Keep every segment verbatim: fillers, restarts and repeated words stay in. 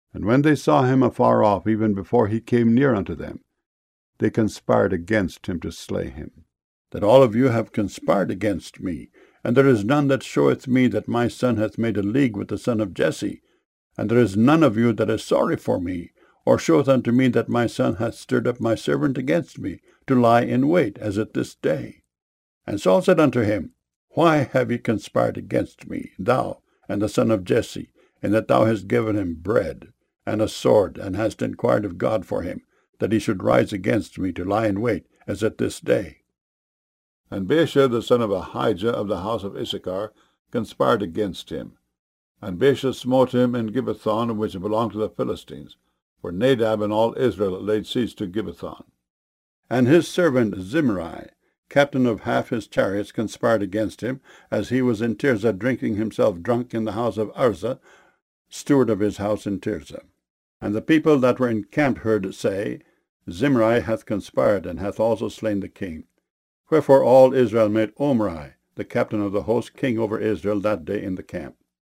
And when they saw him afar off, even before he came near unto them, they conspired against him to slay him. That all of you have conspired against me, and there is none that showeth me that my son hath made a league with the son of Jesse, and there is none of you that is sorry for me, or showeth unto me that my son hath stirred up my servant against me, to lie in wait, as at this day. And Saul said unto him, Why have ye conspired against me, thou and the son of Jesse, in that thou hast given him bread and a sword, and hast inquired of God for him, that he should rise against me to lie in wait, as at this day? And Baasha the son of Ahijah of the house of Issachar conspired against him. And Baasha smote him in Gibbethon, which belonged to the Philistines, for Nadab and all Israel laid siege to Gibbethon. And his servant Zimri, captain of half his chariots, conspired against him, as he was in Tirzah drinking himself drunk in the house of Arza, steward of his house in Tirzah. And the people that were encamped heard say, Zimri hath conspired, and hath also slain the king. Wherefore all Israel made Omri, the captain of the host, king over Israel that day in the camp.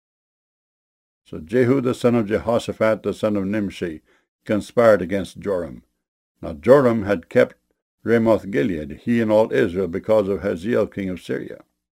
So Jehu the son of Jehoshaphat, the son of Nimshi, conspired against Joram. Now Joram had kept Ramoth-Gilead, he and all Israel, because of Hazael king of Syria.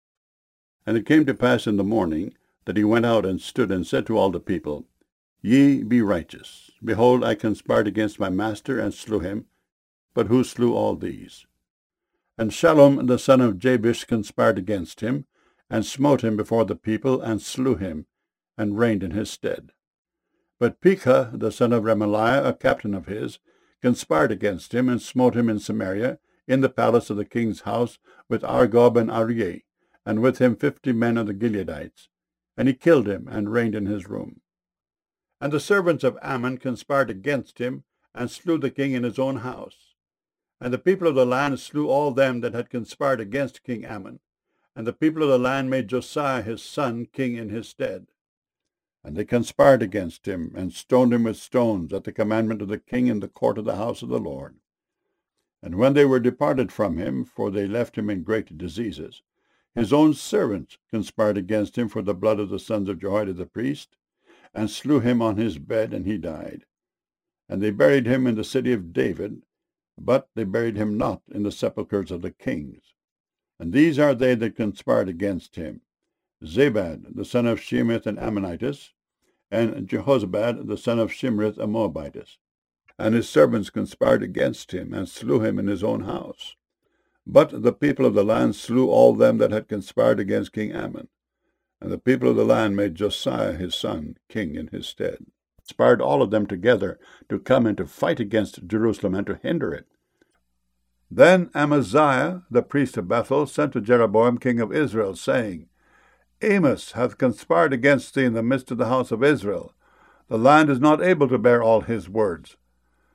And it came to pass in the morning that he went out and stood and said to all the people, Ye be righteous. Behold, I conspired against my master, and slew him. But who slew all these? And Shallum the son of Jabesh conspired against him, and smote him before the people, and slew him, and reigned in his stead. But Pekah the son of Remaliah, a captain of his, conspired against him, and smote him in Samaria, in the palace of the king's house, with Argob and Arieh, and with him fifty men of the Gileadites. And he killed him, and reigned in his room. And the servants of Ammon conspired against him, and slew the king in his own house. And the people of the land slew all them that had conspired against King Ammon. And the people of the land made Josiah his son king in his stead. And they conspired against him, and stoned him with stones, at the commandment of the king, in the court of the house of the Lord. And when they were departed from him, for they left him in great diseases, his own servants conspired against him for the blood of the sons of Jehoiada the priest, and slew him on his bed, and he died. And they buried him in the city of David, but they buried him not in the sepulchres of the kings. And these are they that conspired against him, Zabad the son of Shemith an Ammonitess, and Jehozabad the son of Shimrith a Moabitess. And his servants conspired against him, and slew him in his own house. But the people of the land slew all them that had conspired against King Ammon. And the people of the land made Josiah his son king in his stead. Conspired all of them together to come and to fight against Jerusalem, and to hinder it. Then Amaziah the priest of Bethel sent to Jeroboam king of Israel, saying, Amos hath conspired against thee in the midst of the house of Israel. The land is not able to bear all his words.